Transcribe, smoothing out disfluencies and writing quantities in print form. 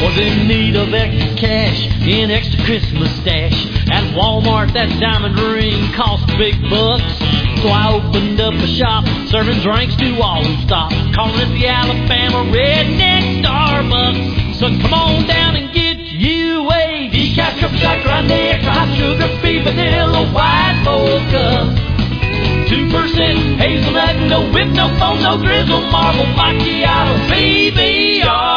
Was in need of extra cash, an extra Christmas stash. At Walmart, that diamond ring cost big bucks. So I opened up a shop, serving drinks to all who stop. Calling it the Alabama Redneck Starbucks. So come on down and get you a decaf triple shot grande, extra hot sugar, free vanilla, white mocha. 2% hazelnut, no whip, no foam, no drizzle, marble macchiato, baby.